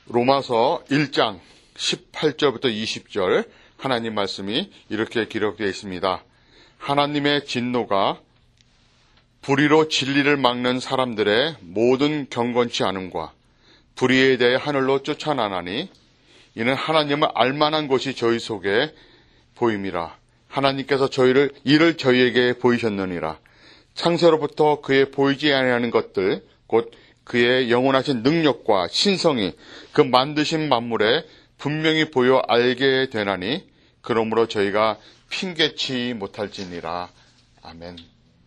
로마서 1장 18절부터 20절 하나님 말씀이 이렇게 기록되어 있습니다. 하나님의 진노가 불의로 진리를 막는 사람들의 모든 경건치 않음과 불의에 대해 하늘로 쫓아나나니 이는 하나님을 알만한 것이 저희 속에 보임이라. 하나님께서 이를 저희에게 보이셨느니라. 창세로부터 그의 보이지 아니하는 것들 곧 그의 영원하신 능력과 신성이 그 만드신 만물에 분명히 보여 알게 되나니 그러므로 저희가 핑계치 못할지니라. 아멘.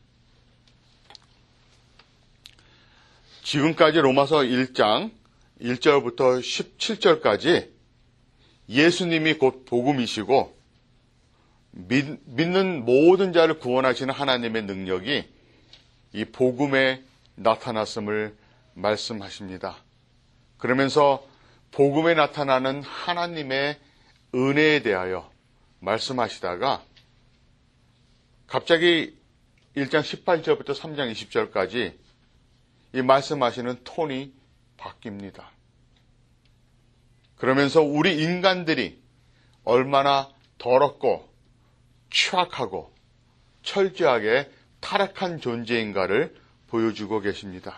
지금까지 로마서 1장 1절부터 17절까지 예수님이 곧 복음이시고 믿는 모든 자를 구원하시는 하나님의 능력이 이 복음에 나타났음을 말씀하십니다. 그러면서 복음에 나타나는 하나님의 은혜에 대하여 말씀하시다가 갑자기 1장 18절부터 3장 20절까지 이 말씀하시는 톤이 바뀝니다. 그러면서 우리 인간들이 얼마나 더럽고 추악하고 철저하게 타락한 존재인가를 보여주고 계십니다.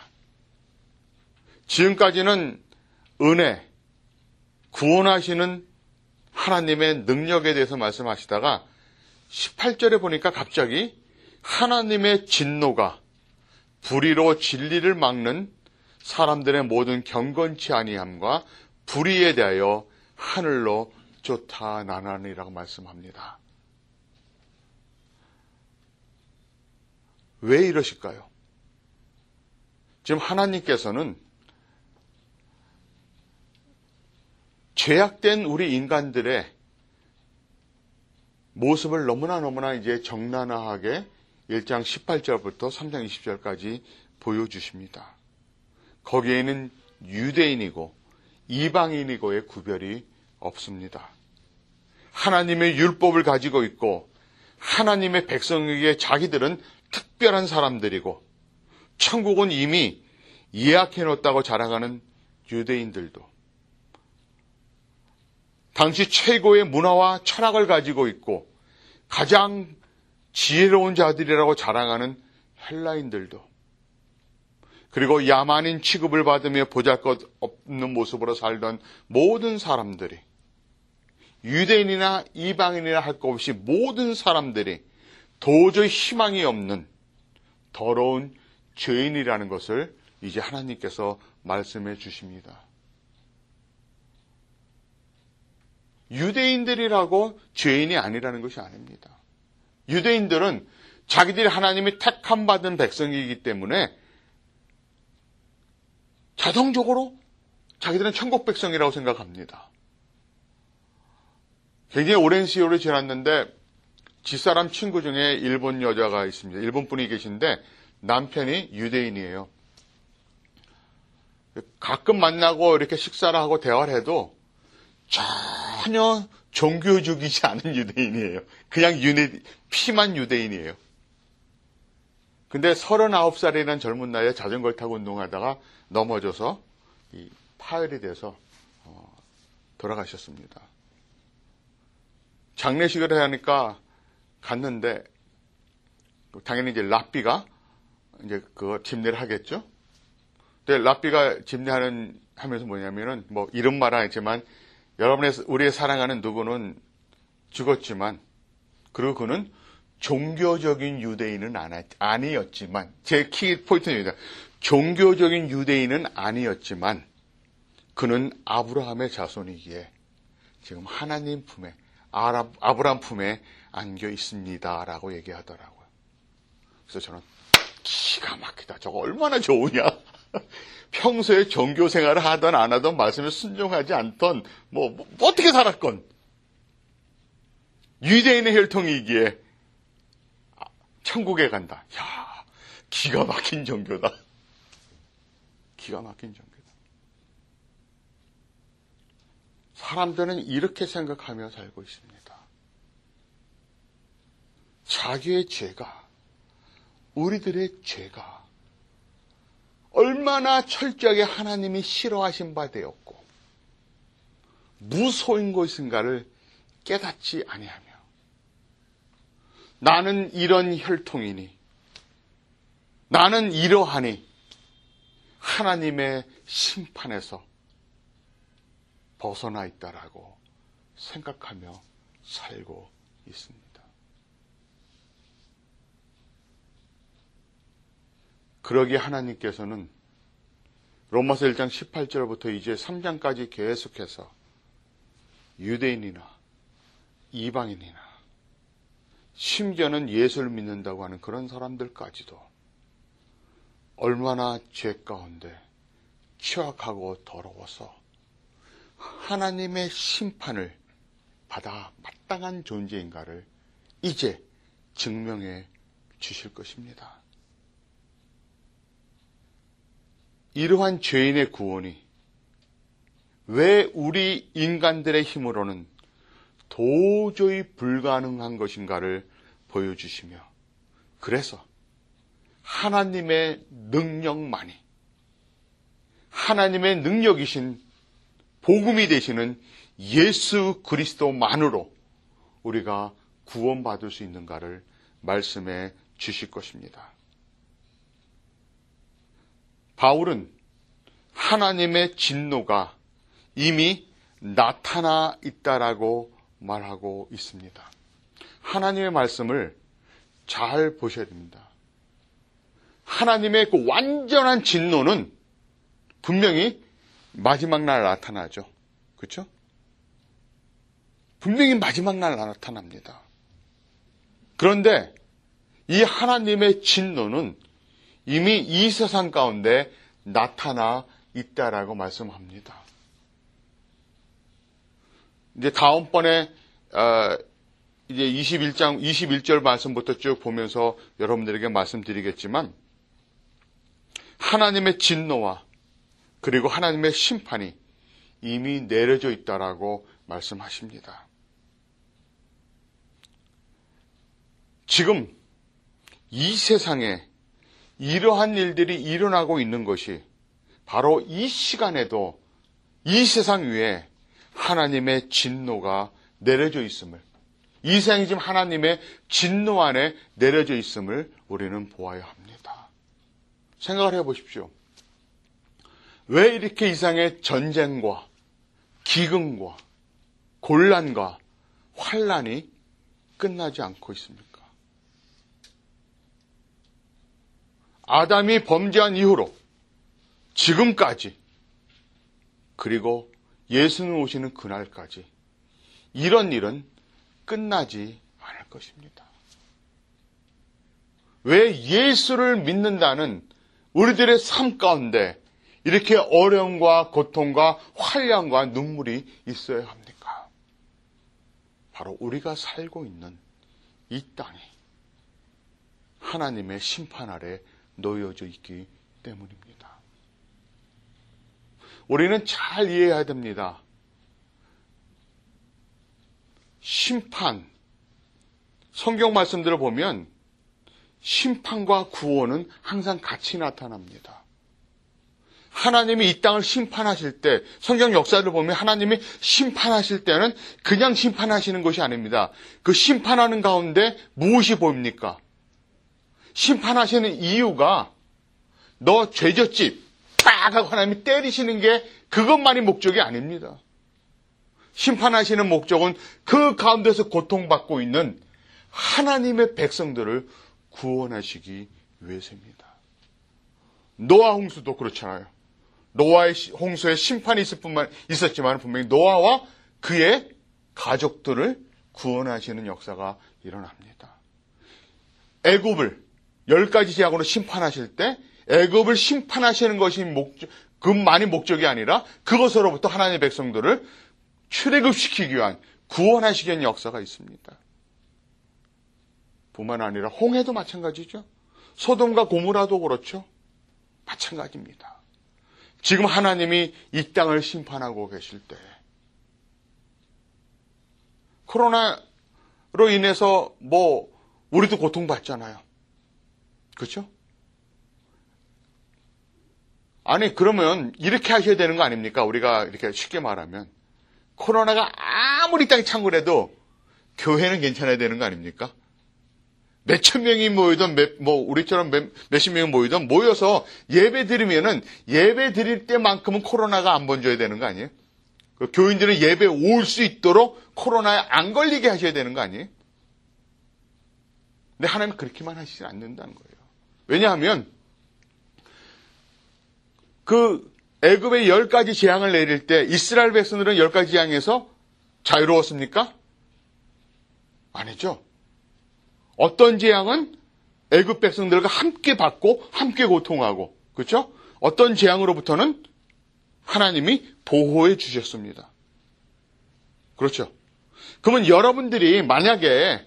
지금까지는 은혜, 구원하시는 하나님의 능력에 대해서 말씀하시다가 18절에 보니까 갑자기 하나님의 진노가 불의로 진리를 막는 사람들의 모든 경건치 아니함과 불의에 대하여 하늘로 쫓아나나니라고 말씀합니다. 왜 이러실까요? 지금 하나님께서는 죄악된 우리 인간들의 모습을 너무나 이제 적나라하게 1장 18절부터 3장 20절까지 보여주십니다. 거기에는 유대인이고 이방인이고의 구별이 없습니다. 하나님의 율법을 가지고 있고 하나님의 백성에게 자기들은 특별한 사람들이고 천국은 이미 예약해놓았다고 자랑하는 유대인들도 당시 최고의 문화와 철학을 가지고 있고 가장 지혜로운 자들이라고 자랑하는 헬라인들도 그리고 야만인 취급을 받으며 보잘것없는 모습으로 살던 모든 사람들이 유대인이나 이방인이나 할 것 없이 모든 사람들이 도저히 희망이 없는 더러운 죄인이라는 것을 이제 하나님께서 말씀해 주십니다. 유대인들이라고 죄인이 아니라는 것이 아닙니다. 유대인들은 자기들이 하나님이 택함 받은 백성이기 때문에 자동적으로 자기들은 천국 백성이라고 생각합니다. 굉장히 오랜 세월이 지났는데 집사람 친구 중에 일본 여자가 있습니다. 일본 분이 계신데 남편이 유대인이에요. 가끔 만나고 이렇게 식사를 하고 대화를 해도 전혀 종교적이지 않은 유대인이에요. 그냥 피만 유대인이에요. 근데 39살이라는 젊은 나이에 자전거를 타고 운동하다가 넘어져서 파열이 돼서 돌아가셨습니다. 장례식을 해야 하니까 갔는데 당연히 이제 랍비가 이제 그거 집례를 하겠죠. 근데 랍비가 하면서 뭐냐면은 뭐 이런 말은 아니지만 우리의 사랑하는 누구는 죽었지만 그리고 그는 종교적인 유대인은 아니었지만 제 키 포인트입니다. 종교적인 유대인은 아니었지만 그는 아브라함의 자손이기에 지금 하나님 품에 아브라함 품에 안겨 있습니다라고 얘기하더라고요. 그래서 저는 기가 막히다. 저거 얼마나 좋으냐. 평소에 종교 생활을 하던 안 하던 말씀에 순종하지 않던 뭐 어떻게 살았건 유대인의 혈통이기에 천국에 간다. 야, 기가 막힌 종교다. 기가 막힌 종교다. 사람들은 이렇게 생각하며 살고 있습니다. 자기의 죄가, 우리들의 죄가 얼마나 철저하게 하나님이 싫어하신 바 되었고 무소인 것인가를 깨닫지 아니하며 나는 이런 혈통이니 나는 이러하니 하나님의 심판에서 벗어나 있다라고 생각하며 살고 있습니다. 그러기에 하나님께서는 로마서 1장 18절부터 이제 3장까지 계속해서 유대인이나 이방인이나 심지어는 예수를 믿는다고 하는 그런 사람들까지도 얼마나 죄 가운데 취약하고 더러워서 하나님의 심판을 받아 마땅한 존재인가를 이제 증명해 주실 것입니다. 이러한 죄인의 구원이 왜 우리 인간들의 힘으로는 도저히 불가능한 것인가를 보여주시며 그래서 하나님의 능력만이 하나님의 능력이신 복음이 되시는 예수 그리스도만으로 우리가 구원받을 수 있는가를 말씀해 주실 것입니다. 바울은 하나님의 진노가 이미 나타나 있다라고 말하고 있습니다. 하나님의 말씀을 잘 보셔야 됩니다. 하나님의 그 완전한 진노는 분명히 마지막 날 나타나죠. 그렇죠? 분명히 마지막 날 나타납니다. 그런데 이 하나님의 진노는 이미 이 세상 가운데 나타나 있다라고 말씀합니다. 이제 다음번에 이제 21장 21절 말씀부터 쭉 보면서 여러분들에게 말씀드리겠지만 하나님의 진노와 그리고 하나님의 심판이 이미 내려져 있다라고 말씀하십니다. 지금 이 세상에 이러한 일들이 일어나고 있는 것이 바로 이 시간에도 이 세상 위에 하나님의 진노가 내려져 있음을, 이 세상이 지금 하나님의 진노 안에 내려져 있음을 우리는 보아야 합니다. 생각을 해보십시오. 왜 이렇게 이 세상에 전쟁과 기근과 곤란과 환란이 끝나지 않고 있습니까? 아담이 범죄한 이후로 지금까지 그리고 예수님 오시는 그날까지 이런 일은 끝나지 않을 것입니다. 왜 예수를 믿는다는 우리들의 삶 가운데 이렇게 어려움과 고통과 환난과 눈물이 있어야 합니까? 바로 우리가 살고 있는 이 땅이 하나님의 심판 아래 놓여져 있기 때문입니다. 우리는 잘 이해해야 됩니다. 심판, 성경 말씀들을 보면 심판과 구원은 항상 같이 나타납니다. 하나님이 이 땅을 심판하실 때, 성경 역사를 보면 하나님이 심판하실 때는 그냥 심판하시는 것이 아닙니다. 그 심판하는 가운데 무엇이 보입니까? 심판하시는 이유가 너 죄졌지? 팍 하고 하나님이 때리시는 게 그것만이 목적이 아닙니다. 심판하시는 목적은 그 가운데서 고통받고 있는 하나님의 백성들을 구원하시기 위해서입니다. 노아 홍수도 그렇잖아요. 노아의 홍수에 심판이 있었지만 분명히 노아와 그의 가족들을 구원하시는 역사가 일어납니다. 애굽을 10가지 제약으로 심판하실 때 애굽을 심판하시는 것이 그만이 목적이 아니라 그것으로부터 하나님의 백성들을 출애굽시키기 위한 구원하시기 위한 역사가 있습니다. 뿐만 아니라 홍해도 마찬가지죠. 소돔과 고모라도 그렇죠. 마찬가지입니다. 지금 하나님이 이 땅을 심판하고 계실 때 코로나로 인해서 우리도 고통받잖아요. 그렇죠? 아니 그러면 이렇게 하셔야 되는 거 아닙니까? 우리가 이렇게 쉽게 말하면 코로나가 아무리 땅이 창궐해도 교회는 괜찮아야 되는 거 아닙니까? 몇천 명이 모이든 우리처럼 몇십 명이 모이든 모여서 예배 드리면은 예배 드릴 때만큼은 코로나가 안 번져야 되는 거 아니에요? 교인들은 예배 올 수 있도록 코로나에 안 걸리게 하셔야 되는 거 아니에요? 근데 하나님은 그렇게만 하시지 않는다는 거예요. 왜냐하면 그 애굽의 10가지 재앙을 내릴 때 이스라엘 백성들은 10가지 재앙에서 자유로웠습니까? 아니죠. 어떤 재앙은 애굽 백성들과 함께 받고 함께 고통하고, 그렇죠? 어떤 재앙으로부터는 하나님이 보호해 주셨습니다. 그렇죠? 그러면 여러분들이 만약에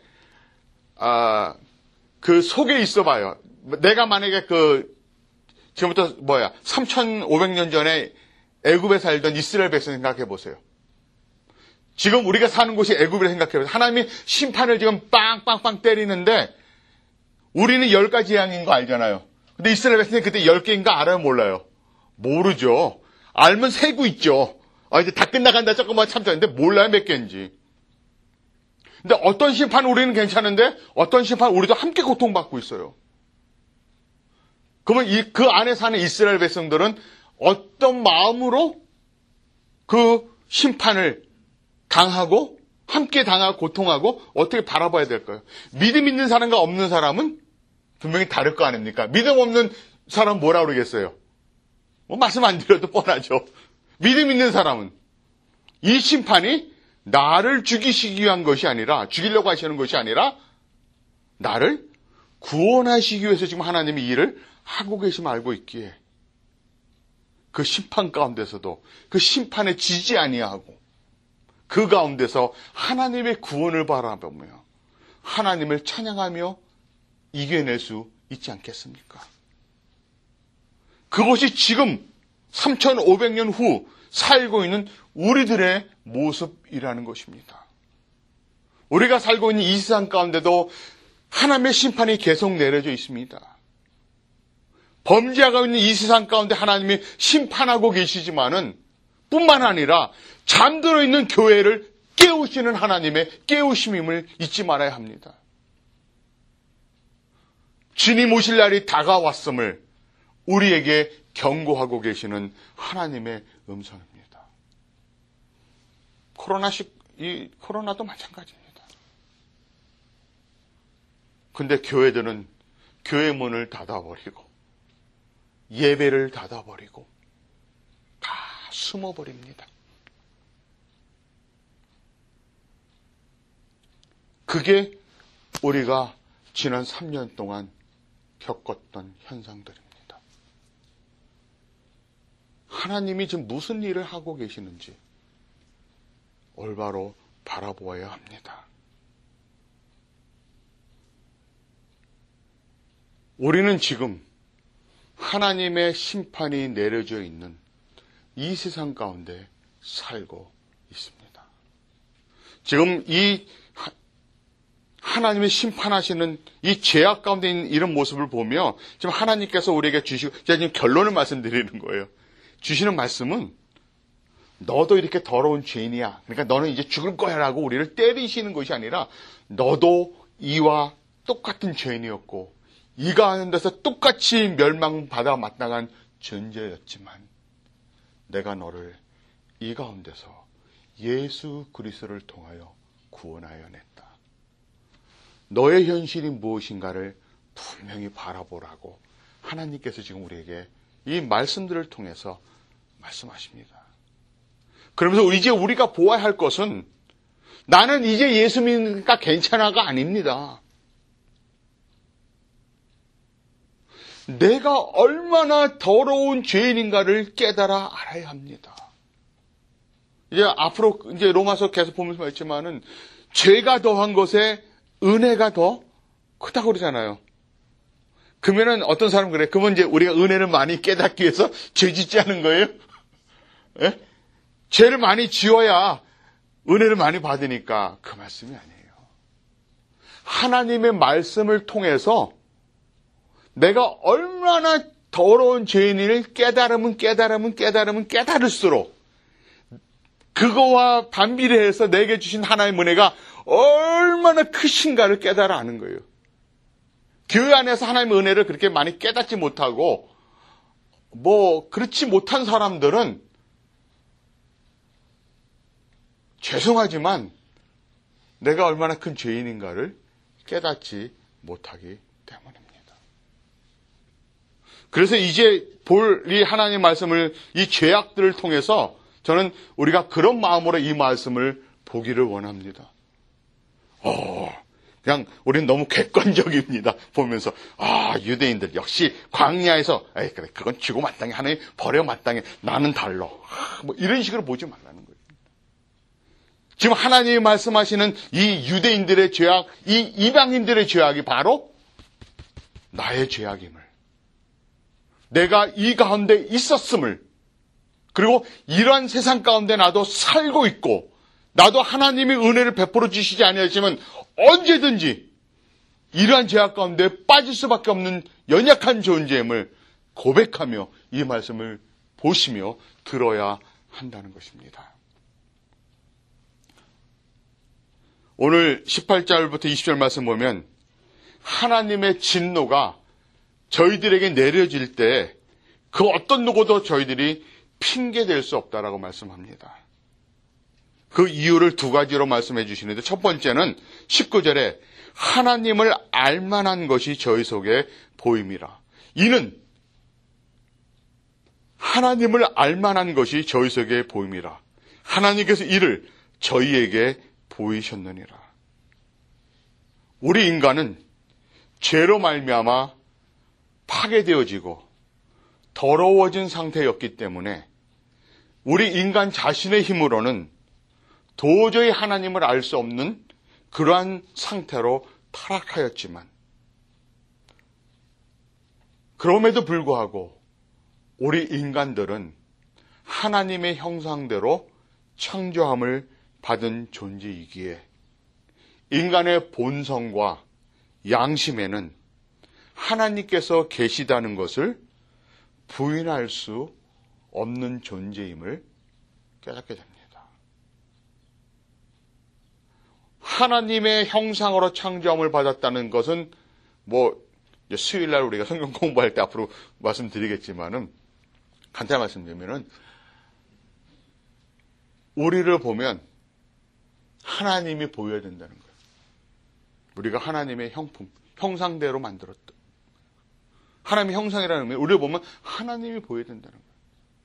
그 속에 있어봐요. 내가 만약에 지금부터 3,500년 전에 애굽에 살던 이스라엘 백성 생각해 보세요. 지금 우리가 사는 곳이 애굽이라 생각해 보세요. 하나님이 심판을 지금 빵빵빵 때리는데 우리는 10가지 재앙인 거 알잖아요. 근데 이스라엘 백성이 그때 10개인가 알아요? 몰라요? 모르죠. 알면 세고 있죠. 이제 다 끝나간다 조금만 참자. 근데 몰라요 몇 개인지. 근데 어떤 심판 우리는 괜찮은데 어떤 심판 우리도 함께 고통받고 있어요. 그러면 그 안에 사는 이스라엘 백성들은 어떤 마음으로 그 심판을 당하고 함께 당하고 고통하고 어떻게 바라봐야 될까요? 믿음 있는 사람과 없는 사람은 분명히 다를 거 아닙니까? 믿음 없는 사람은 뭐라 그러겠어요? 말씀 안 드려도 뻔하죠. 믿음 있는 사람은 이 심판이 나를 죽이시기 위한 것이 아니라, 죽이려고 하시는 것이 아니라 나를 구원하시기 위해서 지금 하나님이 이 일을 하고 계심을 알고 있기에 그 심판 가운데서도 그 심판에 지지 아니하고 그 가운데서 하나님의 구원을 바라보며 하나님을 찬양하며 이겨낼 수 있지 않겠습니까? 그것이 지금 3,500년 후 살고 있는 우리들의 모습이라는 것입니다. 우리가 살고 있는 이 세상 가운데도 하나님의 심판이 계속 내려져 있습니다. 범죄하고 있는 이 세상 가운데 하나님이 심판하고 계시지만은 뿐만 아니라 잠들어 있는 교회를 깨우시는 하나님의 깨우심임을 잊지 말아야 합니다. 주님 오실 날이 다가왔음을 우리에게 경고하고 계시는 하나님의 음성입니다. 코로나도 마찬가지입니다. 근데 교회들은 교회 문을 닫아버리고 예배를 닫아버리고 다 숨어버립니다. 그게 우리가 지난 3년 동안 겪었던 현상들입니다. 하나님이 지금 무슨 일을 하고 계시는지 올바로 바라보아야 합니다. 우리는 지금 하나님의 심판이 내려져 있는 이 세상 가운데 살고 있습니다. 지금 이 하나님의 심판하시는 이 죄악 가운데 있는 이런 모습을 보며 지금 하나님께서 우리에게 주시고, 제가 지금 결론을 말씀드리는 거예요. 주시는 말씀은 너도 이렇게 더러운 죄인이야. 그러니까 너는 이제 죽을 거야 라고 우리를 때리시는 것이 아니라 너도 이와 똑같은 죄인이었고 이 가운데서 똑같이 멸망받아 마땅한 존재였지만 내가 너를 이 가운데서 예수 그리스도를 통하여 구원하여 냈다. 너의 현실이 무엇인가를 분명히 바라보라고 하나님께서 지금 우리에게 이 말씀들을 통해서 말씀하십니다. 그러면서 이제 우리가 보아야 할 것은 나는 이제 예수 믿으니까 괜찮아가 아닙니다. 내가 얼마나 더러운 죄인인가를 깨달아 알아야 합니다. 이제 앞으로 이제 로마서 계속 보면서 말했지만은 죄가 더한 것에 은혜가 더 크다고 그러잖아요. 그러면은 어떤 사람은 그래. 그러면 이제 우리가 은혜를 많이 깨닫기 위해서 죄 짓지 않은 거예요? 예? 죄를 많이 지어야 은혜를 많이 받으니까 그 말씀이 아니에요. 하나님의 말씀을 통해서 내가 얼마나 더러운 죄인을 깨달을수록 그거와 반비례해서 내게 주신 하나님의 은혜가 얼마나 크신가를 깨달아 아는 거예요. 교회 안에서 하나님의 은혜를 그렇게 많이 깨닫지 못하고 그렇지 못한 사람들은 죄송하지만 내가 얼마나 큰 죄인인가를 깨닫지 못하기 때문입니다. 그래서 이제 볼 이 하나님 말씀을 이 죄악들을 통해서 저는 우리가 그런 마음으로 이 말씀을 보기를 원합니다. 그냥 우리는 너무 객관적입니다. 보면서 유대인들 역시 광야에서 그래 그건 쥐고 마땅해 하나님 버려 마땅해 나는 달라 이런 식으로 보지 말라는 거예요. 지금 하나님이 말씀하시는 이 유대인들의 죄악, 이 이방인들의 죄악이 바로 나의 죄악임을, 내가 이 가운데 있었음을, 그리고 이러한 세상 가운데 나도 살고 있고 나도 하나님의 은혜를 베풀어 주시지 아니하지만 언제든지 이러한 죄악 가운데 빠질 수밖에 없는 연약한 존재임을 고백하며 이 말씀을 보시며 들어야 한다는 것입니다. 오늘 18절부터 20절 말씀 보면 하나님의 진노가 저희들에게 내려질 때 그 어떤 누구도 저희들이 핑계댈 수 없다라고 말씀합니다. 그 이유를 두 가지로 말씀해 주시는데 첫 번째는 19절에 하나님을 알만한 것이 저희 속에 보임이라. 이는 하나님을 알만한 것이 저희 속에 보임이라. 하나님께서 이를 저희에게 보이셨느니라. 우리 인간은 죄로 말미암아 파괴되어지고 더러워진 상태였기 때문에 우리 인간 자신의 힘으로는 도저히 하나님을 알 수 없는 그러한 상태로 타락하였지만 그럼에도 불구하고 우리 인간들은 하나님의 형상대로 창조함을 받은 존재이기에 인간의 본성과 양심에는 하나님께서 계시다는 것을 부인할 수 없는 존재임을 깨닫게 됩니다. 하나님의 형상으로 창조함을 받았다는 것은 수요일날 우리가 성경 공부할 때 앞으로 말씀드리겠지만은 간단히 말씀드리면은 우리를 보면 하나님이 보여야 된다는 거예요. 우리가 하나님의 형품, 형상대로 만들었다. 하나님의 형상이라는 의미, 우리를 보면 하나님이 보여야 된다는 거예요.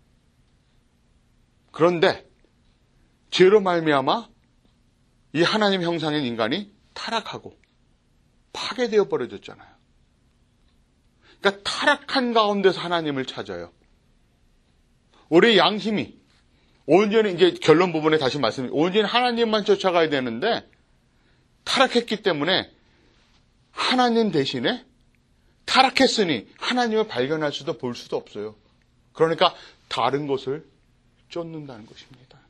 그런데 죄로 말미암아 이 하나님 형상인 인간이 타락하고 파괴되어 버려졌잖아요. 그러니까 타락한 가운데서 하나님을 찾아요. 우리 양심이 온전히 이제 결론 부분에 다시 온전히 하나님만 쫓아가야 되는데 타락했기 때문에 하나님 대신에 타락했으니 하나님을 발견할 수도 볼 수도 없어요. 그러니까 다른 것을 쫓는다는 것입니다.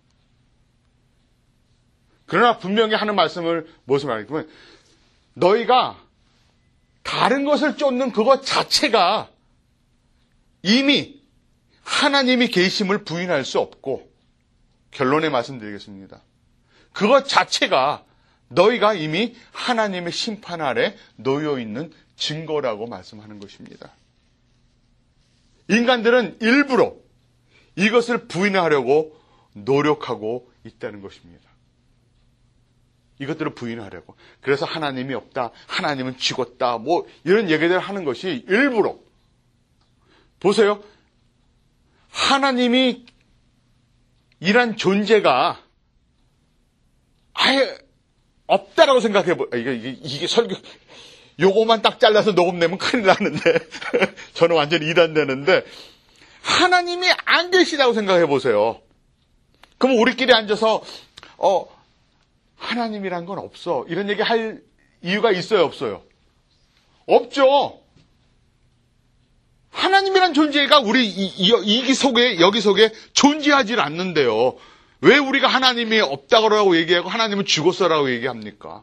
그러나 분명히 하는 말씀을 무엇을 말하냐면 너희가 다른 것을 쫓는 그것 자체가 이미 하나님이 계심을 부인할 수 없고 결론에 말씀드리겠습니다. 그것 자체가 너희가 이미 하나님의 심판 아래 놓여 있는 증거라고 말씀하는 것입니다. 인간들은 일부러 이것을 부인하려고 노력하고 있다는 것입니다. 이것들을 부인하려고. 그래서 하나님이 없다, 하나님은 죽었다, 이런 얘기들을 하는 것이 일부러. 보세요. 하나님이 이란 존재가 아예 없다라고 생각해보. 이게 설교 요거만 딱 잘라서 녹음내면 큰일 나는데 저는 완전히 이단되는데 하나님이 안 계시다고 생각해 보세요. 그럼 우리끼리 앉아서 하나님이란 건 없어 이런 얘기 할 이유가 있어요, 없어요? 없죠. 하나님이란 존재가 우리 여기 속에 존재하지 않는데요. 왜 우리가 하나님이 없다고 얘기하고 하나님은 죽었어라고 얘기합니까?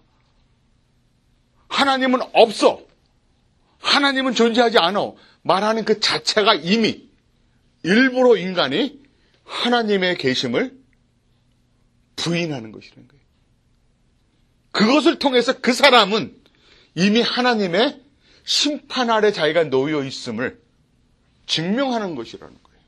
하나님은 없어. 하나님은 존재하지 않아. 말하는 그 자체가 이미 일부러 인간이 하나님의 계심을 부인하는 것이라는 거예요. 그것을 통해서 그 사람은 이미 하나님의 심판 아래 자기가 놓여 있음을 증명하는 것이라는 거예요.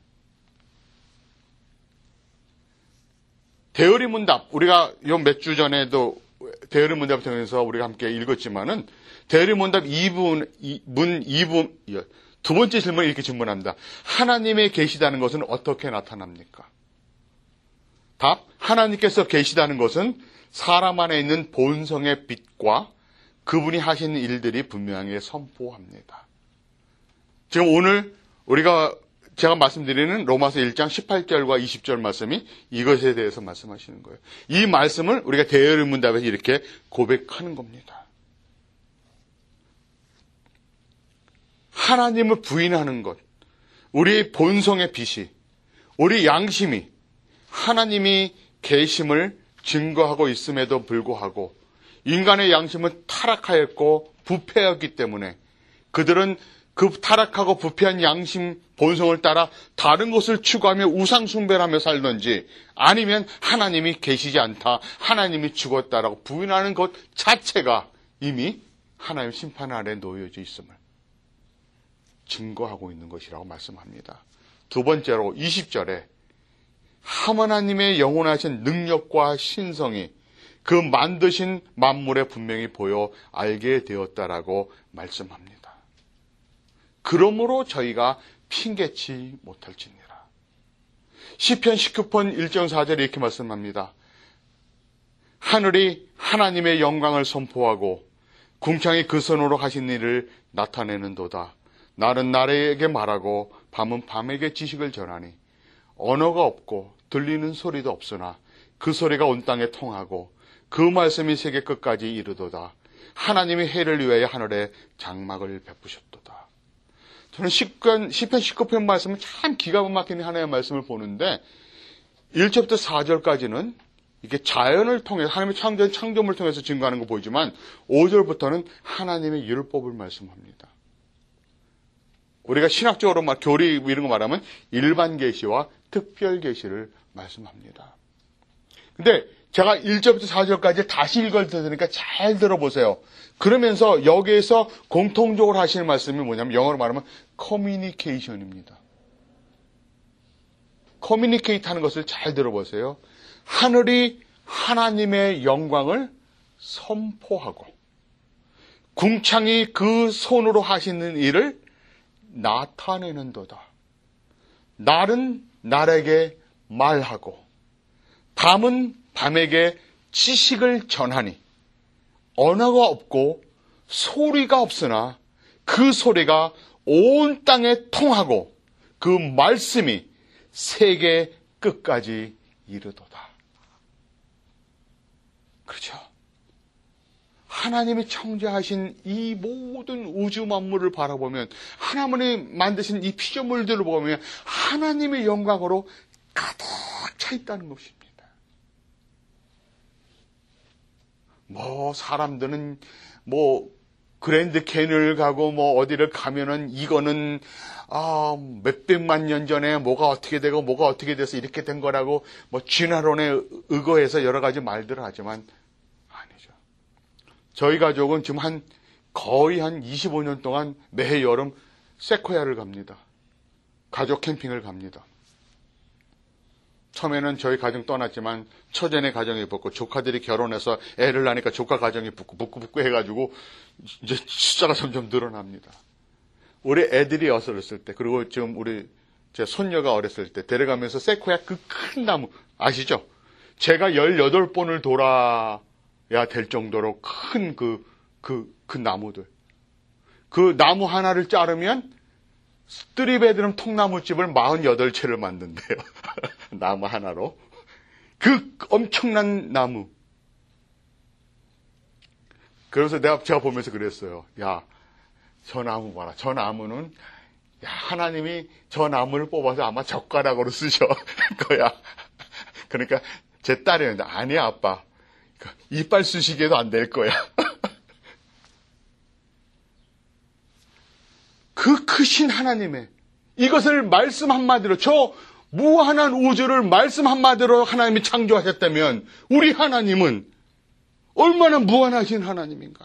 대의문답, 우리가 요 몇 주 전에도 대의문답을 통해서 우리가 함께 읽었지만은 대의문답 2부 두 번째 질문을 이렇게 질문합니다. 하나님의 계시다는 것은 어떻게 나타납니까? 답, 하나님께서 계시다는 것은 사람 안에 있는 본성의 빛과 그분이 하신 일들이 분명히 선포합니다. 지금 오늘 제가 말씀드리는 로마서 1장 18절과 20절 말씀이 이것에 대해서 말씀하시는 거예요. 이 말씀을 우리가 대의문답에서 이렇게 고백하는 겁니다. 하나님을 부인하는 것, 우리 본성의 빛이, 우리 양심이 하나님이 계심을 증거하고 있음에도 불구하고 인간의 양심은 타락하였고 부패였기 때문에 그들은 그 타락하고 부패한 양심 본성을 따라 다른 것을 추구하며 우상 숭배를 하며 살든지 아니면 하나님이 계시지 않다, 하나님이 죽었다라고 부인하는 것 자체가 이미 하나님의 심판 아래 놓여져 있음을 증거하고 있는 것이라고 말씀합니다. 두 번째로 20절에 하나님의 영원하신 능력과 신성이 그 만드신 만물에 분명히 보여 알게 되었다라고 말씀합니다. 그러므로 저희가 핑계치 못할지니라. 시편 19편 1.4절에 이렇게 말씀합니다. 하늘이 하나님의 영광을 선포하고 궁창이 그 손으로 하신 일을 나타내는도다. 날은 날에게 말하고 밤은 밤에게 지식을 전하니 언어가 없고 들리는 소리도 없으나 그 소리가 온 땅에 통하고 그 말씀이 세계 끝까지 이르도다. 하나님이 해를 위하여 하늘에 장막을 베푸셨도다. 저는 시편 19편 말씀은 참 기가 막힌 하나의 말씀을 보는데 1절부터 4절까지는 이게 자연을 통해서 하나님의 창조물을 통해서 증거하는 거 보이지만 5절부터는 하나님의 율법을 말씀합니다. 우리가 신학적으로 교리 이런 거 말하면 일반 계시와 특별 계시를 말씀합니다. 근데 제가 1절부터 4절까지 다시 읽어드리니까 잘 들어보세요. 그러면서 여기에서 공통적으로 하시는 말씀이 뭐냐면 영어로 말하면 커뮤니케이션입니다. 커뮤니케이트 하는 것을 잘 들어보세요. 하늘이 하나님의 영광을 선포하고 궁창이 그 손으로 하시는 일을 나타내는도다. 날은 날에게 말하고 밤은 밤에게 지식을 전하니 언어가 없고 소리가 없으나 그 소리가 온 땅에 통하고 그 말씀이 세계 끝까지 이르도다. 그렇죠? 하나님이 창조하신 이 모든 우주 만물을 바라보면 하나님이 만드신 이 피조물들을 보면 하나님의 영광으로 가득 차 있다는 것입니다. 사람들은 그랜드 캐니언을 가고 어디를 가면은 이거는 몇백만 년 전에 뭐가 어떻게 되고 뭐가 어떻게 돼서 이렇게 된 거라고 진화론에 의거해서 여러 가지 말들을 하지만 아니죠. 저희 가족은 지금 거의 한 25년 동안 매해 여름 세코야를 갑니다. 가족 캠핑을 갑니다. 처음에는 저희 가정 떠났지만 처제네 가정이 붙고 조카들이 결혼해서 애를 낳으니까 조카 가정이 붙고 해가지고 이제 숫자가 점점 늘어납니다. 우리 애들이 어렸을 때 그리고 지금 제 손녀가 어렸을 때 데려가면서 세코야 그 큰 나무 아시죠? 제가 18번을 돌아야 될 정도로 큰 그 나무들. 그 나무 하나를 자르면 쓰리베드룸 통나무집을 48채를 만든대요. 나무 하나로. 그 엄청난 나무. 그래서 제가 보면서 그랬어요. 야, 저 나무 봐라. 저 나무는, 하나님이 저 나무를 뽑아서 아마 젓가락으로 쓰셔. 거야. 그러니까 제 딸이 했는데, 아니야, 아빠. 이빨 쑤시개도 안 될 거야. 그 크신 하나님의 이것을 말씀 한마디로 저 무한한 우주를 말씀 한마디로 하나님이 창조하셨다면 우리 하나님은 얼마나 무한하신 하나님인가.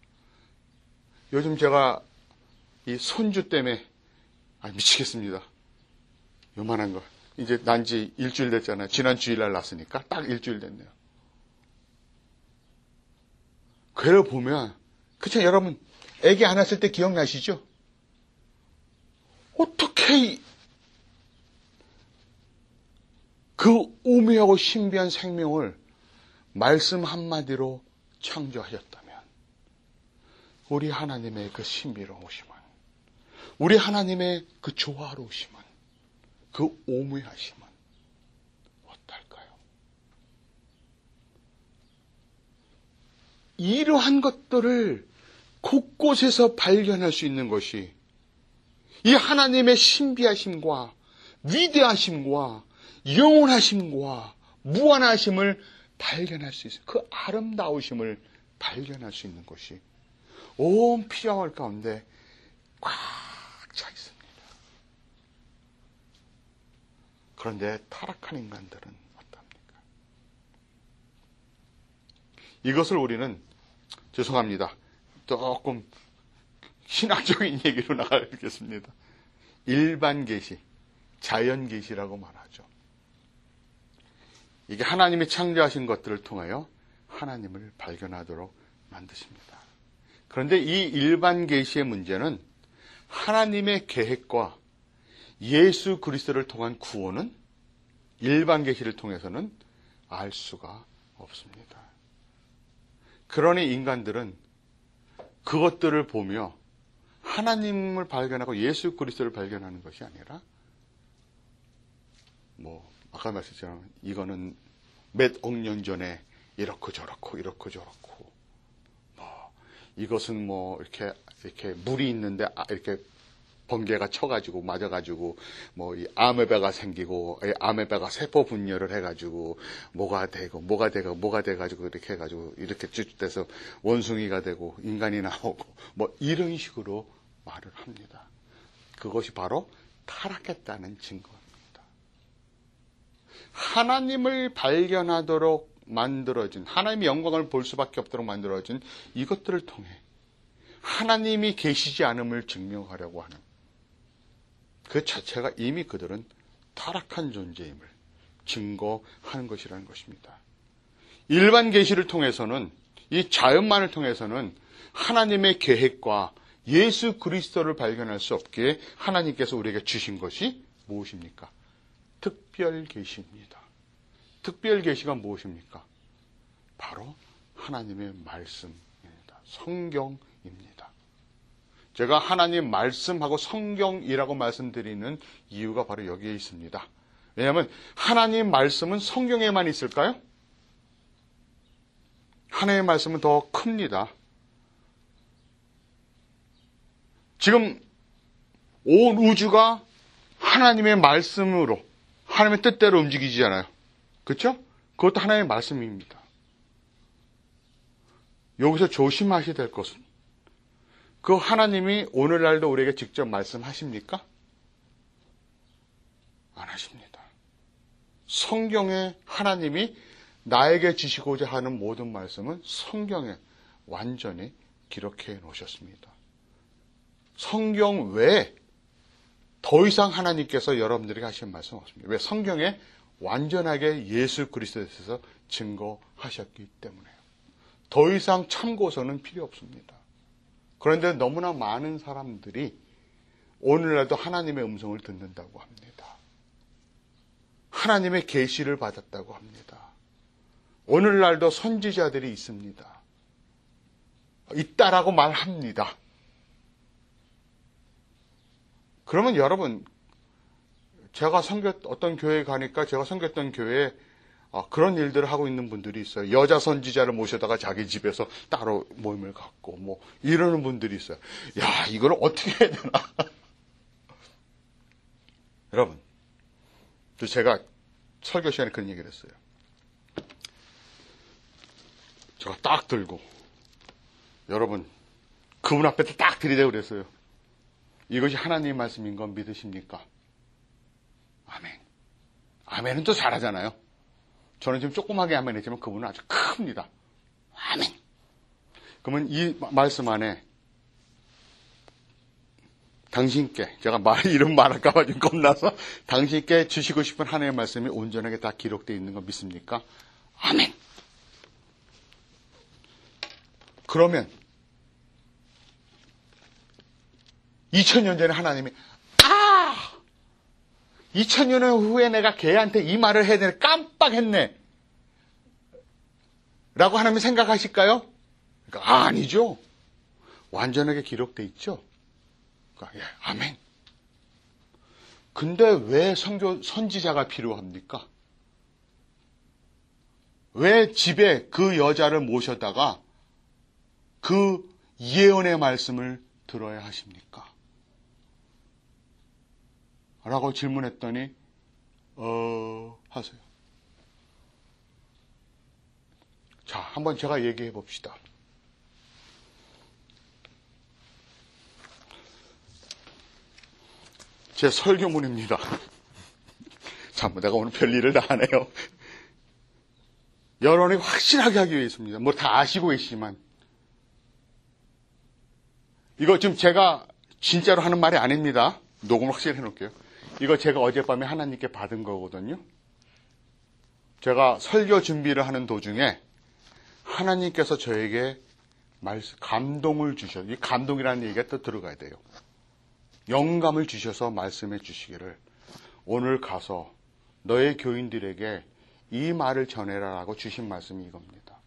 요즘 제가 이 손주 때문에 미치겠습니다. 요만한 거. 이제 난 지 일주일 됐잖아요. 지난 주일날 났으니까 딱 일주일 됐네요. 그걸 보면, 그쵸, 여러분, 애기 안았을 때 기억나시죠? 어떻게 그 오묘하고 신비한 생명을 말씀 한마디로 창조하셨다면, 우리 하나님의 그 신비로우심은, 우리 하나님의 그 조화로우심은, 그 오묘하심은 어떨까요? 이러한 것들을 곳곳에서 발견할 수 있는 것이 이 하나님의 신비하심과 위대하심과 영원하심과 무한하심을 발견할 수 있어요. 그 아름다우심을 발견할 수 있는 것이 온 피조물 가운데 꽉 차 있습니다. 그런데 타락한 인간들은 어떻습니까? 이것을 우리는, 죄송합니다, 조금 신학적인 얘기로 나가겠습니다. 일반 계시, 자연 계시라고 말하죠. 이게 하나님이 창조하신 것들을 통하여 하나님을 발견하도록 만드십니다. 그런데 이 일반 계시의 문제는 하나님의 계획과 예수 그리스도를 통한 구원은 일반 계시를 통해서는 알 수가 없습니다. 그러니 인간들은 그것들을 보며 하나님을 발견하고 예수 그리스도를 발견하는 것이 아니라, 아까 말씀드렸지만 이거는 몇 억 년 전에 이렇고 저렇고 이것은 이렇게 물이 있는데 이렇게 번개가 쳐가지고 맞아가지고 이 아메바가 생기고, 이 아메바가 세포 분열을 해가지고 뭐가 돼가지고 이렇게 해가지고 이렇게 쭉 돼서 원숭이가 되고 인간이 나오고 이런 식으로 말을 합니다. 그것이 바로 타락했다는 증거입니다. 하나님을 발견하도록 만들어진, 하나님의 영광을 볼 수밖에 없도록 만들어진 이것들을 통해 하나님이 계시지 않음을 증명하려고 하는 그 자체가 이미 그들은 타락한 존재임을 증거하는 것이라는 것입니다. 일반 계시를 통해서는, 이 자연만을 통해서는 하나님의 계획과 예수 그리스도를 발견할 수 없기에 하나님께서 우리에게 주신 것이 무엇입니까? 특별 계시입니다. 특별 계시가 무엇입니까? 바로 하나님의 말씀입니다. 성경입니다. 제가 하나님 말씀하고 성경이라고 말씀드리는 이유가 바로 여기에 있습니다. 왜냐하면 하나님 말씀은 성경에만 있을까요? 하나님의 말씀은 더 큽니다. 지금 온 우주가 하나님의 말씀으로, 하나님의 뜻대로 움직이지않아요. 그렇죠? 그것도 하나님의 말씀입니다. 여기서 조심하셔야 될 것은, 그 하나님이 오늘날도 우리에게 직접 말씀하십니까? 안 하십니다. 성경에 하나님이 나에게 주시고자 하는 모든 말씀은 성경에 완전히 기록해 놓으셨습니다. 성경 외에 더 이상 하나님께서 여러분들에게 하신 말씀 없습니다. 왜? 성경에 완전하게 예수 그리스도에 대해서 증거하셨기 때문에요. 더 이상 참고서는 필요 없습니다. 그런데 너무나 많은 사람들이 오늘날도 하나님의 음성을 듣는다고 합니다. 하나님의 계시를 받았다고 합니다. 오늘날도 선지자들이 있습니다. 있다라고 말합니다. 그러면 여러분, 제가 어떤 교회에 가니까 제가 섬겼던 교회에 그런 일들을 하고 있는 분들이 있어요. 여자 선지자를 모셔다가 자기 집에서 따로 모임을 갖고 이러는 분들이 있어요. 야, 이걸 어떻게 해야 되나? 여러분, 제가 설교 시간에 그런 얘기를 했어요. 제가 딱 들고, 여러분, 그분 앞에 딱 들이대고 그랬어요. 이것이 하나님의 말씀인 건 믿으십니까? 아멘. 아멘은 또 잘하잖아요. 저는 지금 조그맣게 아멘 했지만 그분은 아주 큽니다. 아멘. 그러면 이 말씀 안에 당신께, 제가 이름 말할까봐 좀 겁나서 당신께 주시고 싶은 하나님의 말씀이 온전하게 다 기록되어 있는 거 믿습니까? 아멘. 그러면 2000년 전에 하나님이 2000년 후에 내가 걔한테 이 말을 해야 되는데 깜빡했네 라고 하나님이 생각하실까요? 그러니까 아니죠. 완전하게 기록되어 있죠. 그러니까, 예, 아멘. 근데 왜 선지자가 필요합니까? 왜 집에 그 여자를 모셔다가 그 예언의 말씀을 들어야 하십니까? 라고 질문했더니 하세요. 자, 한번 제가 얘기해 봅시다. 제 설교문입니다. 참, 내가 오늘 별일을 다 하네요. 여론이 확실하게 하기 위해서입니다. 뭐 다 아시고 계시지만. 이거 지금 제가 진짜로 하는 말이 아닙니다. 녹음을 확실히 해놓을게요. 이거 제가 어젯밤에 하나님께 받은 거거든요. 제가 설교 준비를 하는 도중에 하나님께서 저에게 감동을 주셔서, 이 감동이라는 얘기가 또 들어가야 돼요. 영감을 주셔서 말씀해 주시기를 오늘 가서 너의 교인들에게 이 말을 전해라라고 주신 말씀이 이겁니다.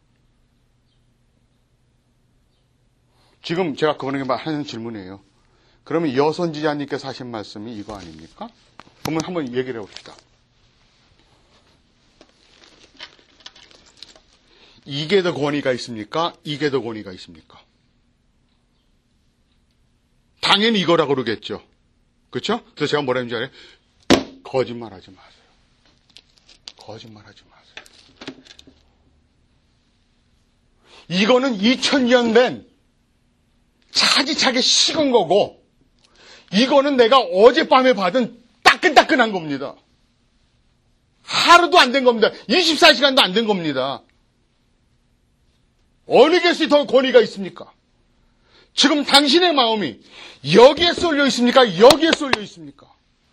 지금 제가 그분에게 하는 질문이에요. 그러면 여선지자님께서 하신 말씀이 이거 아닙니까? 그러면 한번 얘기를 해봅시다. 이게 더 권위가 있습니까? 이게 더 권위가 있습니까? 당연히 이거라고 그러겠죠. 그렇죠? 그래서 제가 뭐라 했는지 알아요? 거짓말하지 마세요. 거짓말하지 마세요. 이거는 2000년 된 차지차게 식은 거고 이거는 내가 어젯밤에 받은 따끈따끈한 겁니다. 하루도 안 된 겁니다. 24시간도 안 된 겁니다. 어느 것이 더 권위가 있습니까? 지금 당신의 마음이 여기에 쏠려 있습니까? 여기에 쏠려 있습니까?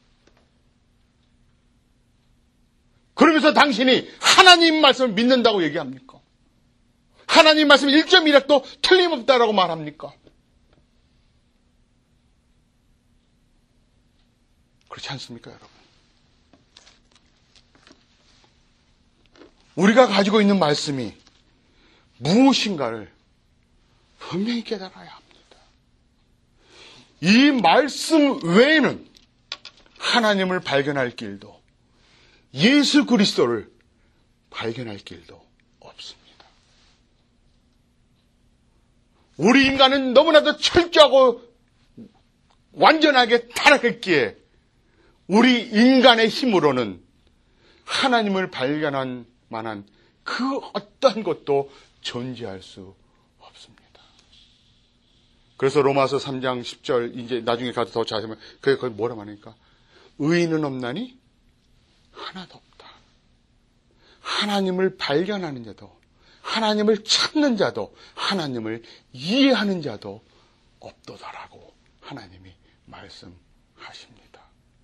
그러면서 당신이 하나님 말씀을 믿는다고 얘기합니까? 하나님 말씀 1.1핵도 틀림없다라고 말합니까? 그렇지 않습니까, 여러분? 우리가 가지고 있는 말씀이 무엇인가를 분명히 깨달아야 합니다. 이 말씀 외에는 하나님을 발견할 길도 예수 그리스도를 발견할 길도 없습니다. 우리 인간은 너무나도 철저하고 완전하게 타락했기에 우리 인간의 힘으로는 하나님을 발견할 만한 그 어떤 것도 존재할 수 없습니다. 그래서 로마서 3장 10절 이제 나중에 가서 더 자세히 거기 뭐라 말하니까 의인은 없나니 하나도 없다. 하나님을 발견하는 자도 하나님을 찾는 자도 하나님을 이해하는 자도 없도다라고 하나님이 말씀하십니다.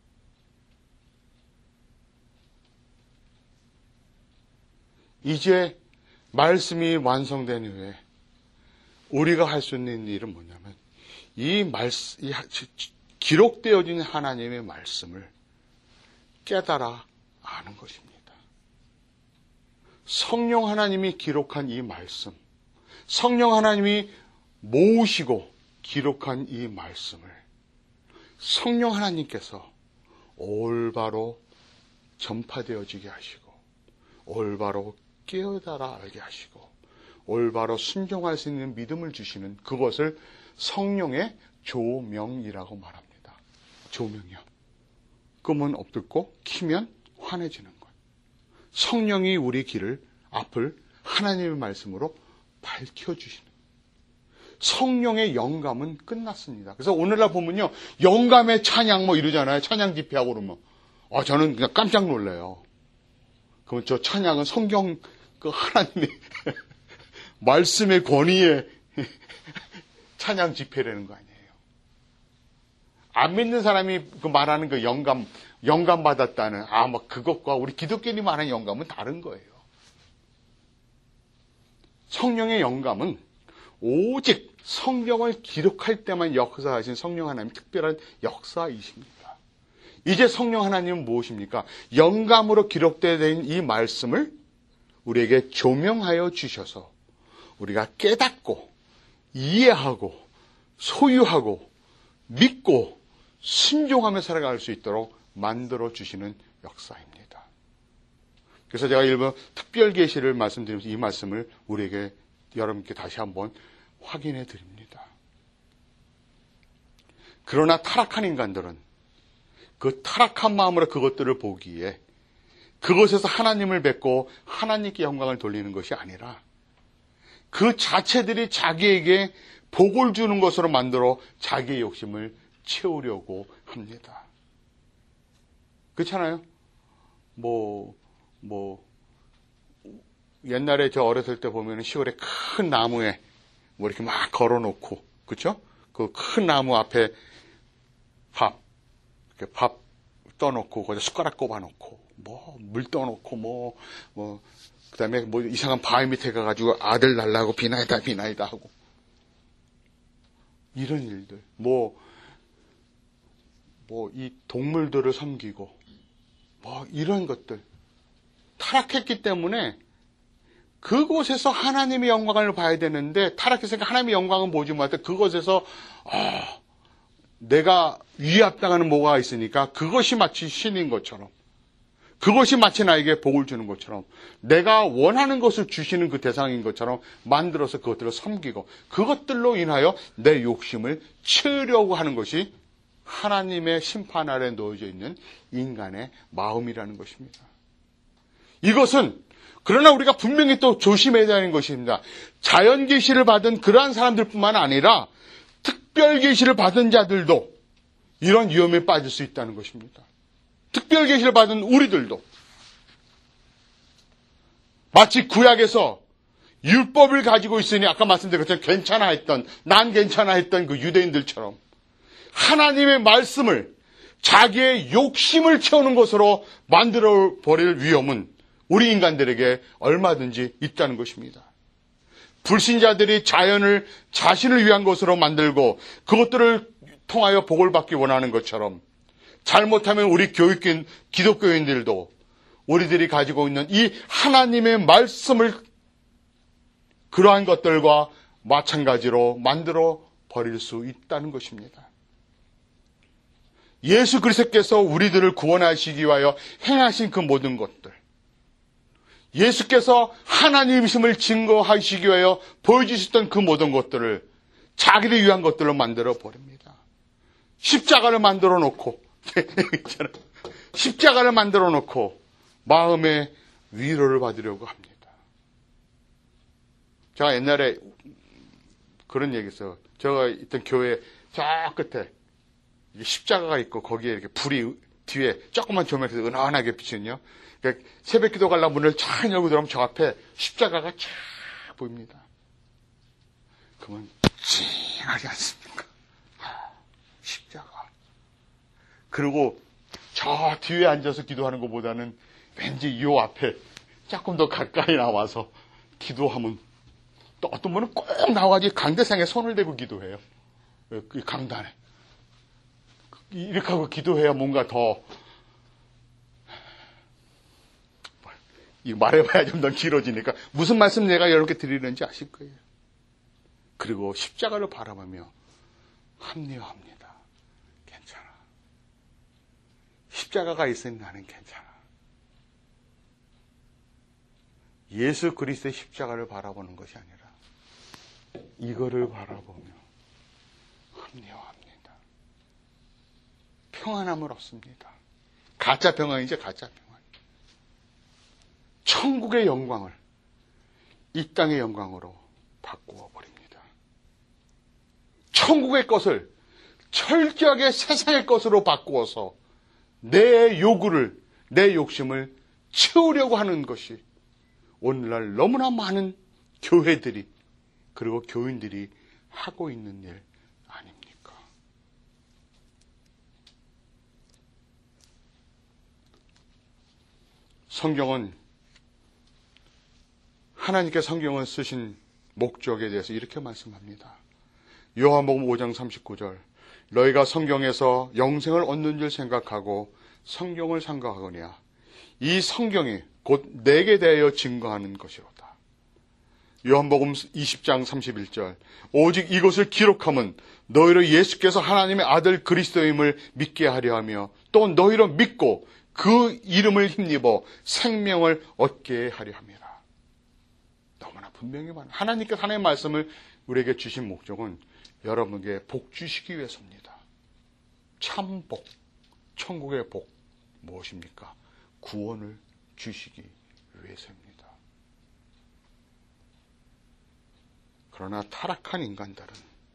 이제 말씀이 완성된 후에 우리가 할 수 있는 일은 뭐냐면 이 기록되어진 하나님의 말씀을 깨달아 아는 것입니다. 성령 하나님이 기록한 이 말씀, 성령 하나님이 모으시고 기록한 이 말씀을 성령 하나님께서 올바로 전파되어지게 하시고 올바로 깨어달아 알게 하시고 올바로 순종할 수 있는 믿음을 주시는 그것을 성령의 조명이라고 말합니다. 조명이요. 끄면 엎듣고 키면 환해지는 것. 성령이 우리 앞을 하나님의 말씀으로 밝혀주시는 것. 성령의 영감은 끝났습니다. 그래서 오늘날 보면요. 영감의 찬양 이러잖아요. 찬양 집회하고 그러면. 저는 그냥 깜짝 놀라요. 그럼 저 찬양은 성경 그 하나님의 말씀의 권위에 찬양 집회라는 거 아니에요. 안 믿는 사람이 그 말하는 그 영감 받았다는 뭐 그것과 우리 기독교인이 말하는 영감은 다른 거예요. 성령의 영감은 오직 성경을 기록할 때만 역사하신 성령 하나님 특별한 역사이십니다. 이제 성령 하나님은 무엇입니까? 영감으로 기록된 이 말씀을 우리에게 조명하여 주셔서 우리가 깨닫고 이해하고 소유하고 믿고 순종하며 살아갈 수 있도록 만들어 주시는 역사입니다. 그래서 제가 일부 특별 계시를 말씀드리면서 이 말씀을 우리에게 여러분께 다시 한번 확인해 드립니다. 그러나 타락한 인간들은 그 타락한 마음으로 그것들을 보기에 그것에서 하나님을 뵙고 하나님께 영광을 돌리는 것이 아니라 그 자체들이 자기에게 복을 주는 것으로 만들어 자기의 욕심을 채우려고 합니다. 그렇잖아요? 옛날에 저 어렸을 때 보면 시골에 큰 나무에 뭐 이렇게 막 걸어 놓고, 그쵸? 그 큰 나무 앞에 밥 떠놓고, 거기다 숟가락 꼽아 놓고, 물 떠놓고, 그 다음에 이상한 바위 밑에 가가지고 아들 날라고 비나이다 하고. 이런 일들. 이 동물들을 섬기고, 이런 것들. 타락했기 때문에 그곳에서 하나님의 영광을 봐야 되는데, 타락했으니까 하나님의 영광은 보지 못할 때 그곳에서, 내가 위압당하는 뭐가 있으니까 그것이 마치 신인 것처럼, 그것이 마치 나에게 복을 주는 것처럼, 내가 원하는 것을 주시는 그 대상인 것처럼 만들어서 그것들을 섬기고, 그것들로 인하여 내 욕심을 채우려고 하는 것이 하나님의 심판 아래 놓여져 있는 인간의 마음이라는 것입니다. 이것은 그러나 우리가 분명히 또 조심해야 하는 것입니다. 자연 계시를 받은 그러한 사람들뿐만 아니라 특별 계시를 받은 자들도 이런 위험에 빠질 수 있다는 것입니다. 특별 계시를 받은 우리들도 마치 구약에서 율법을 가지고 있으니 아까 말씀드린 것처럼 난 괜찮아 했던 그 유대인들처럼 하나님의 말씀을 자기의 욕심을 채우는 것으로 만들어 버릴 위험은 우리 인간들에게 얼마든지 있다는 것입니다. 불신자들이 자연을 자신을 위한 것으로 만들고 그것들을 통하여 복을 받기 원하는 것처럼 잘못하면 우리 기독교인들도 우리들이 가지고 있는 이 하나님의 말씀을 그러한 것들과 마찬가지로 만들어 버릴 수 있다는 것입니다. 예수 그리스도께서 우리들을 구원하시기 위하여 행하신 그 모든 것들, 예수께서 하나님이심을 증거하시기 위하여 보여주셨던 그 모든 것들을 자기를 위한 것들로 만들어 버립니다. 십자가를 만들어 놓고 마음의 위로를 받으려고 합니다. 제가 옛날에 그런 얘기 있어요. 제가 있던 교회 저 끝에 십자가가 있고 거기에 이렇게 불이 뒤에 조그만 조명에서 은은하게 비치는요. 그러니까 새벽 기도 가려면 문을 쫙 열고 들어오면 저 앞에 십자가가 쫙 보입니다. 그러면 찡하지 않습니까? 십자가. 그리고 저 뒤에 앉아서 기도하는 것보다는 왠지 이 앞에 조금 더 가까이 나와서 기도하면 또 어떤 분은 꼭 나와가지고 강대상에 손을 대고 기도해요. 강단에. 이렇게 하고 기도해야 뭔가 더, 이거 말해봐야 좀 더 길어지니까 무슨 말씀 내가 여러분께 드리는지 아실 거예요. 그리고 십자가를 바라보며 합리화합니다. 괜찮아. 십자가가 있으니 나는 괜찮아. 예수 그리스도의 십자가를 바라보는 것이 아니라 이거를 바라보며 합리화합니다. 평안함을 얻습니다. 가짜 평안이죠, 가짜 평안. 천국의 영광을 이 땅의 영광으로 바꾸어 버립니다. 천국의 것을 철저하게 세상의 것으로 바꾸어서 내 요구를, 내 욕심을 채우려고 하는 것이 오늘날 너무나 많은 교회들이 그리고 교인들이 하고 있는 일 아닙니까? 성경은 하나님께 성경을 쓰신 목적에 대해서 이렇게 말씀합니다. 요한복음 5장 39절 너희가 성경에서 영생을 얻는 줄 생각하고 성경을 상고하거니와 이 성경이 곧 내게 대하여 증거하는 것이로다. 요한복음 20장 31절 오직 이것을 기록함은 너희로 예수께서 하나님의 아들 그리스도임을 믿게 하려 하며 또 너희로 믿고 그 이름을 힘입어 생명을 얻게 하려 함이라. 너무나 분명히 말합니다. 하나님께서 하나님의 말씀을 우리에게 주신 목적은 여러분에게 복 주시기 위해서입니다. 참 복, 천국의 복 무엇입니까? 구원을 주시기 위해서입니다. 그러나 타락한 인간들은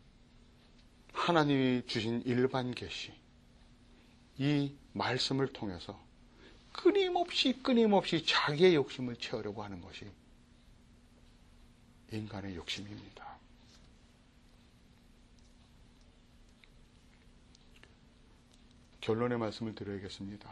하나님이 주신 일반 계시, 이 말씀을 통해서 끊임없이 자기의 욕심을 채우려고 하는 것이 인간의 욕심입니다. 결론의 말씀을 드려야겠습니다.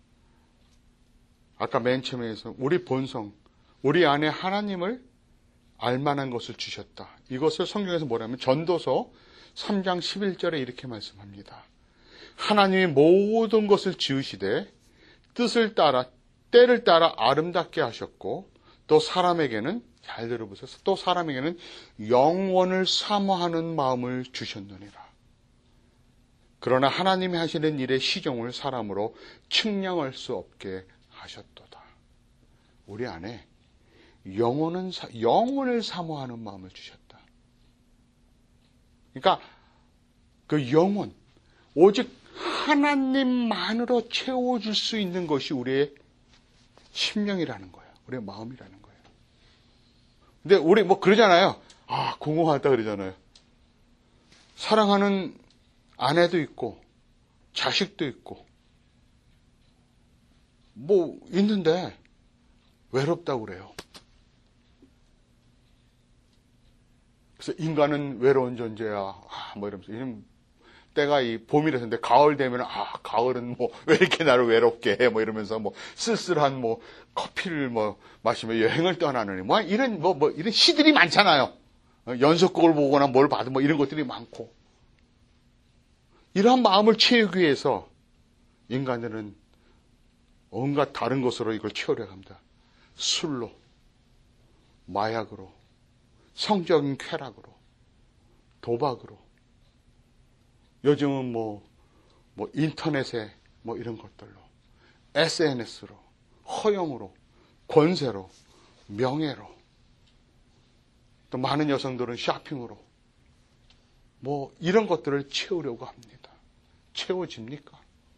아까 맨 처음에서 우리 본성, 우리 안에 하나님을 알만한 것을 주셨다. 이것을 성경에서 뭐라면 전도서 3장 11절에 이렇게 말씀합니다. 하나님이 모든 것을 지으시되 뜻을 따라 때를 따라 아름답게 하셨고 또 사람에게는 잘 들어보세요. 또 사람에게는 영원을 사모하는 마음을 주셨느니라. 그러나 하나님이 하시는 일의 시종을 사람으로 측량할 수 없게 하셨도다. 우리 안에 영원을 사모하는 마음을 주셨다. 그러니까 그 영혼, 오직 하나님만으로 채워줄 수 있는 것이 우리의 심령이라는 거예요. 우리의 마음이라는 거예요. 근데 우리 그러잖아요. 공허하다 그러잖아요. 사랑하는 아내도 있고 자식도 있고 있는데 외롭다고 그래요. 그래서 인간은 외로운 존재야. 이러면서 때가 봄이라서인데 가을 되면 가을은 왜 이렇게 나를 외롭게 해? 이러면서 쓸쓸한 커피를 마시며 여행을 떠나느니 이런 시들이 많잖아요. 연속곡을 보거나 뭘 봐도 이런 것들이 많고. 이러한 마음을 채우기 위해서 인간들은 온갖 다른 것으로 이걸 채우려고 합니다. 술로, 마약으로, 성적인 쾌락으로, 도박으로. 요즘은 인터넷에 이런 것들로, SNS로, 허영으로, 권세로, 명예로, 또 많은 여성들은 쇼핑으로, 이런 것들을 채우려고 합니다. 채워집니까?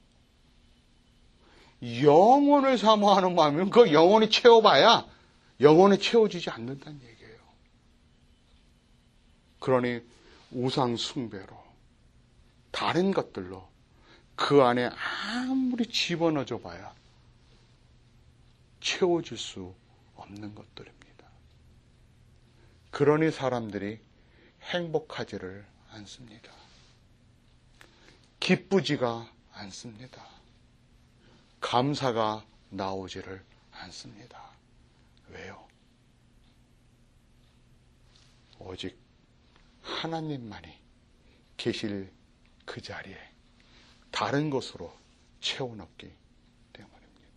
영혼을 사모하는 마음이면 그 영혼이 채워봐야 영혼이 채워지지 않는다는 얘기예요. 그러니 우상 숭배로 다른 것들로 그 안에 아무리 집어넣어 봐야 채워질 수 없는 것들입니다. 그러니 사람들이 행복하지를 않습니다. 기쁘지가 않습니다. 감사가 나오지를 않습니다. 왜요? 오직 하나님만이 계실 그 자리에 다른 것으로 채워넣기 때문입니다.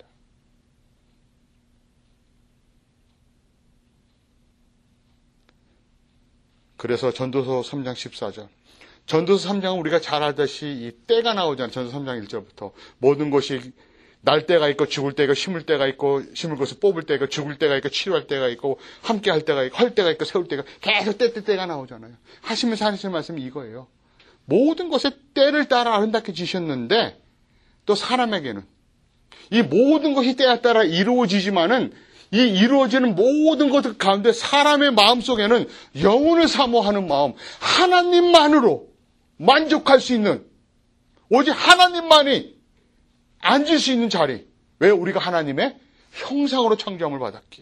그래서 전도서 3장 14절. 전도서 3장은 우리가 잘 알다시피 이 때가 나오잖아요. 전도서 3장 1절부터. 모든 것이 날 때가 있고 죽을 때가 심을 때가 있고 심을 것을 뽑을 때가 있고 죽을 때가 있고 치료할 때가 있고 함께 할 때가 있고 할 때가 있고 세울 때가 계속 때가 나오잖아요. 하시면서 하시는 말씀이 이거예요. 모든 것에 때를 따라 아름답게 지셨는데 또 사람에게는 이 모든 것이 때에 따라 이루어지지만은 이 이루어지는 모든 것들 가운데 사람의 마음속에는 영혼을 사모하는 마음, 하나님만으로 만족할 수 있는 오직 하나님만이 앉을 수 있는 자리. 왜 우리가 하나님의 형상으로 창조함을 받았기에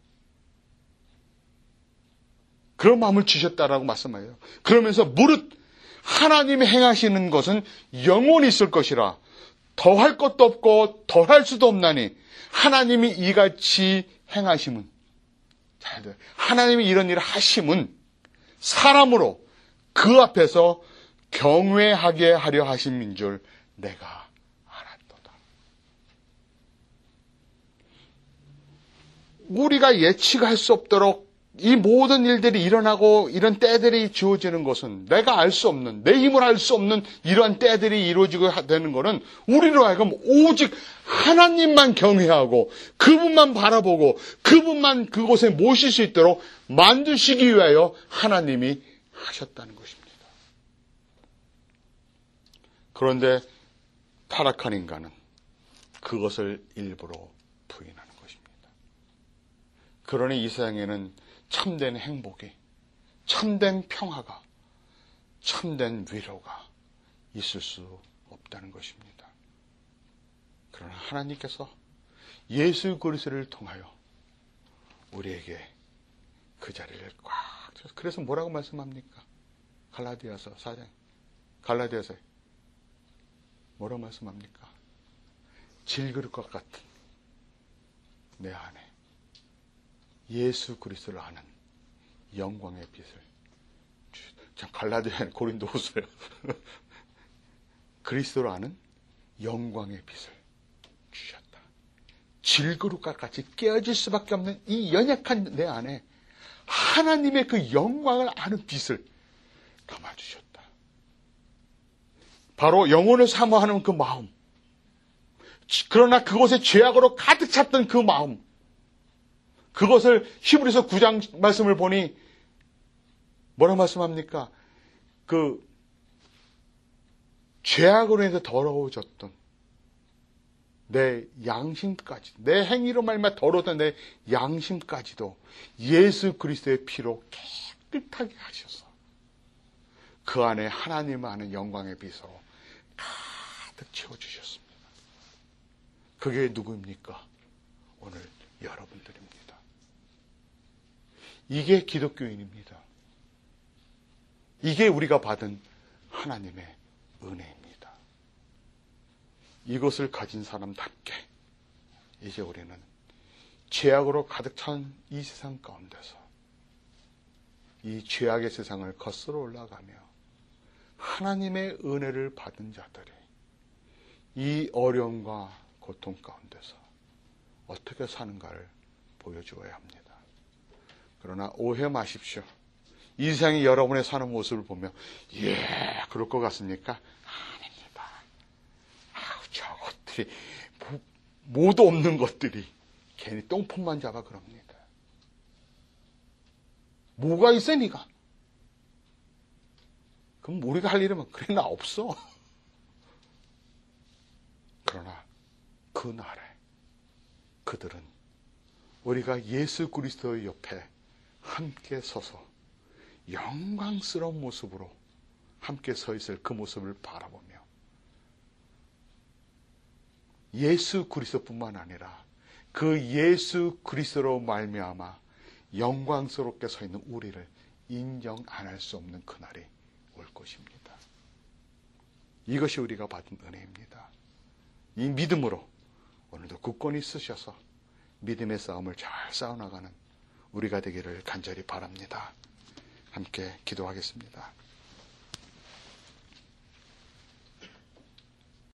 그런 마음을 주셨다라고 말씀해요. 그러면서 무릇 하나님이 행하시는 것은 영원히 있을 것이라 더할 것도 없고 덜할 수도 없나니 하나님이 이같이 행하심은 하나님이 이런 일을 하심은 사람으로 그 앞에서 경외하게 하려 하심인 줄 내가 알았도다. 우리가 예측할 수 없도록 이 모든 일들이 일어나고 이런 때들이 주어지는 것은 내가 알 수 없는, 내 힘을 알 수 없는 이러한 때들이 이루어지고 되는 것은 우리로 하여금 오직 하나님만 경외하고 그분만 바라보고 그분만 그곳에 모실 수 있도록 만드시기 위하여 하나님이 하셨다는 것입니다. 그런데 타락한 인간은 그것을 일부러 부인하는 것입니다. 그러니 이 세상에는 참된 행복이, 참된 평화가, 참된 위로가 있을 수 없다는 것입니다. 그러나 하나님께서 예수 그리스도를 통하여 우리에게 그 자리를 꽉 쥐어서, 그래서 뭐라고 말씀합니까? 갈라디아서 4장, 갈라디아서 뭐라고 말씀합니까? 질그릇과 같은 내 안에 예수 그리스도를 아는 영광의 빛을 참 갈라디아 고린도후서요. 그리스도를 아는 영광의 빛을 주셨다. 질그릇과 같이 깨어질 수밖에 없는 이 연약한 내 안에 하나님의 그 영광을 아는 빛을 담아주셨다. 바로 영혼을 사모하는 그 마음, 그러나 그곳에 죄악으로 가득 찼던 그 마음, 그것을 히브리서 9장 말씀을 보니 뭐라 말씀합니까? 그 죄악으로 인해서 더러워졌던 내 양심까지, 내 행위로 말미암아 더러웠던 내 양심까지도 예수 그리스도의 피로 깨끗하게 하셔서 그 안에 하나님을 아는 영광의 빛으로 가득 채워주셨습니다. 그게 누구입니까? 오늘 여러분들입니다. 이게 기독교인입니다. 이게 우리가 받은 하나님의 은혜입니다. 이것을 가진 사람답게 이제 우리는 죄악으로 가득 찬 이 세상 가운데서 이 죄악의 세상을 거슬러 올라가며 하나님의 은혜를 받은 자들이 이 어려움과 고통 가운데서 어떻게 사는가를 보여주어야 합니다. 그러나 오해 마십시오. 이 세상이 여러분의 사는 모습을 보며 그럴 것 같습니까? 아닙니다. 저것들이 모두 없는 것들이 괜히 똥폼만 잡아 그럽니다. 뭐가 있어 니가? 그럼 우리가 할 일은 그래 나 없어. 그러나 그날에 그들은 우리가 예수 그리스도의 옆에 함께 서서 영광스러운 모습으로 함께 서 있을 그 모습을 바라보며 예수 그리스도뿐만 아니라 그 예수 그리스도로 말미암아 영광스럽게 서 있는 우리를 인정 안 할 수 없는 그날이 올 것입니다. 이것이 우리가 받은 은혜입니다. 이 믿음으로 오늘도 굳건히 쓰셔서 믿음의 싸움을 잘 싸워나가는 우리가 되기를 간절히 바랍니다. 함께 기도하겠습니다.